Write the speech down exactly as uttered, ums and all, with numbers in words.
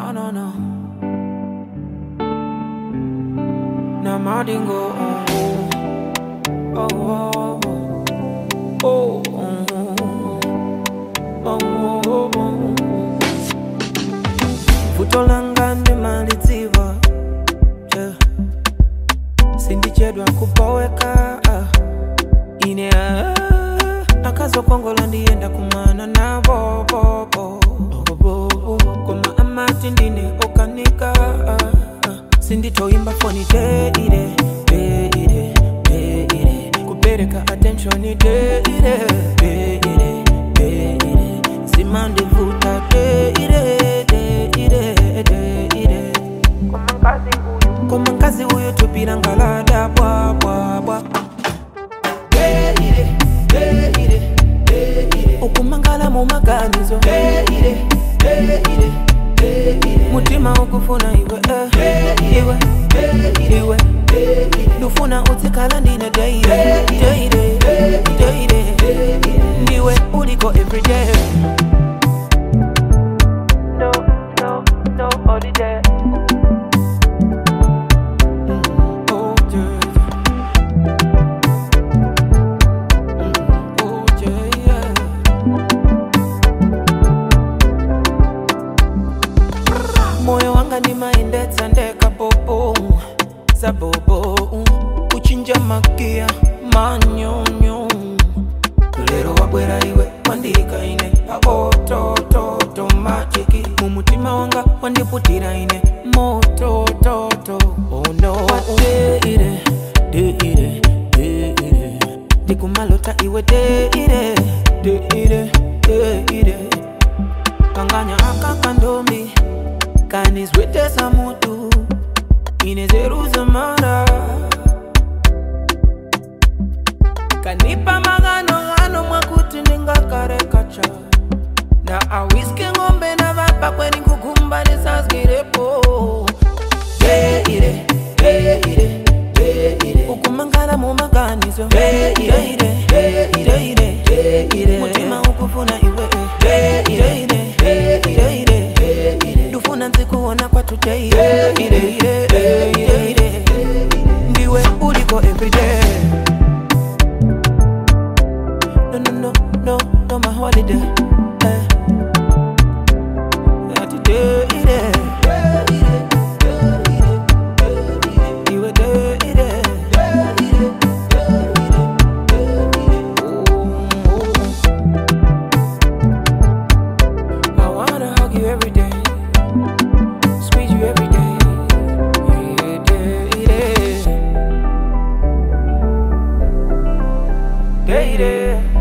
no, no, no. Na madingo, oh, oh, oh, oh, oh, oh, oh. Futolanga ndi maliziva, yeah. Sindi chedwa kupoweka, uh. Ine ah, akazo kongola ndienda kumana na bo bo bo bo bo. Koma amati ndine okanika, uh. Sindi toimba phone de ide de ide de ide kupereka attention de ide de ide de ide simande vuta de ide de ide de ide komankazi huyu komankazi huyu tupira ngalada bwa bwa bwa de ide de ide de ide ukumangala mu maganizo de ide de ide mutima ukufuna iwe eh, iwe iwe nufuna utikala ndine deire deire deire ndiwe uliko everyday no no no holiday oh yeah oh yeah moyo wanga ni maendetsa ndeka bobo za bobo uchinja makia manyonyo lero wabwera iwe wandika ine abo to to to machiki mumutima wanga wandiputira ine moto to to oh no de ire de ire de ire dikumalota iwe de ire de ire de ire kanganya akakandomi kanizwetesa mutu inezeruza mara kanipa magano hano mwakuti ningakarekacha na awiske ngombe na vapa kweni kukumba nisasgirepo deire deire deire ukumangala mu maganizo deire deire deire mutima ukufuna iwe deire deire dufuna nzikuona kwa today ndiwe uliko everyday no no no no no my holiday eh. Today iwe day I wanna hug you every day, squeeze you every day, yeah, day, day, day, day.